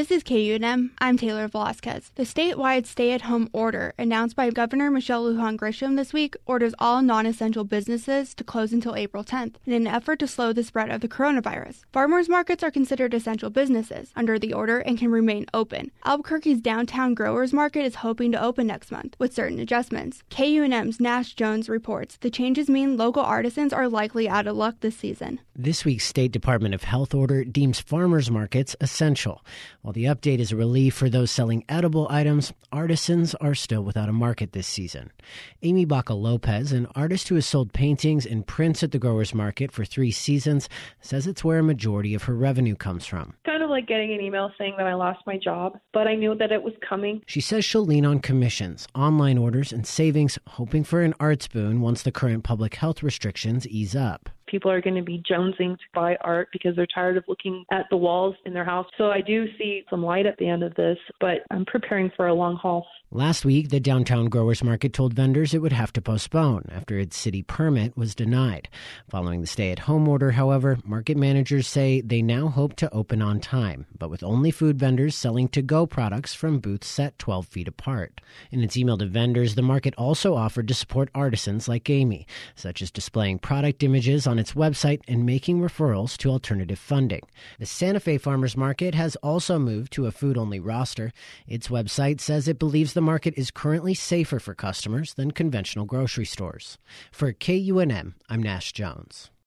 This is KUNM. I'm Taylor Velasquez. The statewide stay-at-home order announced by Governor Michelle Lujan Grisham this week orders all non-essential businesses to close until April 10th in an effort to slow the spread of the coronavirus. Farmers markets are considered essential businesses under the order and can remain open. Albuquerque's downtown growers market is hoping to open next month with certain adjustments. KUNM's Nash Jones reports the changes mean local artisans are likely out of luck this season. This week's State Department of Health order deems farmers markets essential. While the update is a relief for those selling edible items, artisans are still without a market this season. Amy Baca Lopez, an artist who has sold paintings and prints at the growers market for 3 seasons, says it's where a majority of her revenue comes from. Kind of like getting an email saying that I lost my job, but I knew that it was coming. She says she'll lean on commissions, online orders, and savings, hoping for an arts boon once the current public health restrictions ease up. People are going to be jonesing to buy art because they're tired of looking at the walls in their house. So I do see some light at the end of this, but I'm preparing for a long haul. Last week, the downtown growers market told vendors it would have to postpone after its city permit was denied. Following the stay-at-home order, however, market managers say they now hope to open on time, but with only food vendors selling to-go products from booths set 12 feet apart. In its email to vendors, the market also offered to support artisans like Amy, such as displaying product images on its website and making referrals to alternative funding. The Santa Fe Farmers Market has also moved to a food-only roster. Its website says it believes the market is currently safer for customers than conventional grocery stores. For KUNM, I'm Nash Jones.